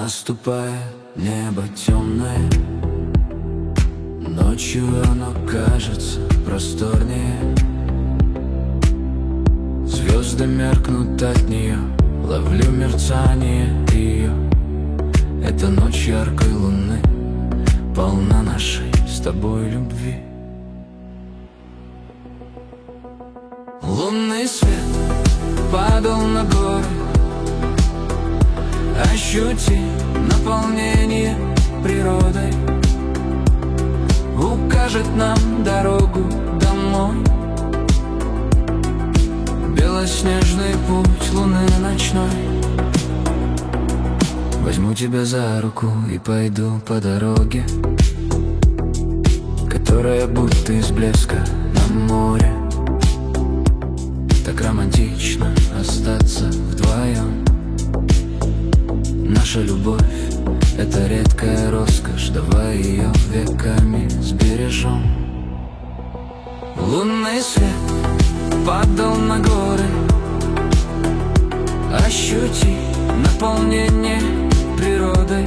Наступает небо темное, ночью оно кажется просторнее. Звезды меркнут от нее, ловлю мерцание ее. Эта ночь яркой луны полна нашей с тобой любви. Лунный свет падал на горы, ощути наполнение природой, укажет нам дорогу домой. Белоснежный путь луны ночной. Возьму тебя за руку и пойду по дороге, которая будто из блеска на море. Так романтично остаться вдвоем. Наша любовь — это редкая роскошь, давай ее веками сбережем. Лунный свет падал на горы, ощути наполнение природой,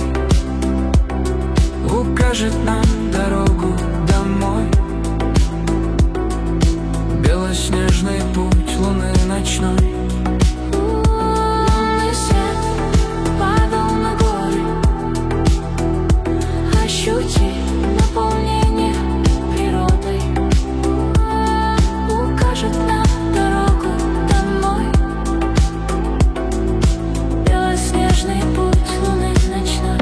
укажет нам дорогу домой. Белоснежный путь луны ночной. Лунный свет падал на горы, ощути наполнение природой, укажет нам дорогу домой. Белоснежный путь луны ночной.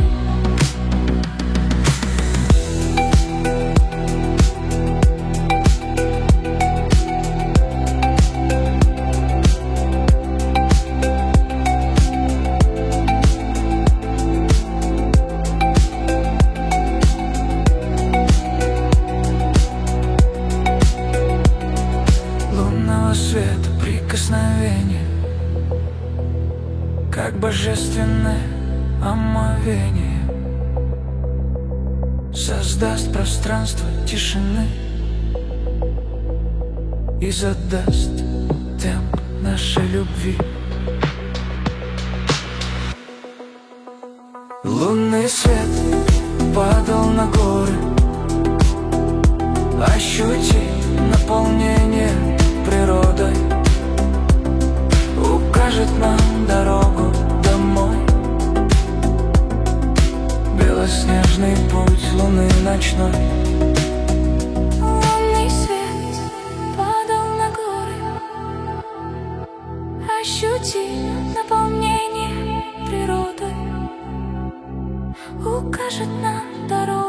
Света прикосновение, как божественное омовение, создаст пространство тишины и задаст темп нашей любви. Лунный свет падал на горы, ощути наполнение природой, укажет нам дорогу домой. Белоснежный путь луны ночной. Лунный свет падал на горы, ощути наполнение природой, укажет нам дорогу.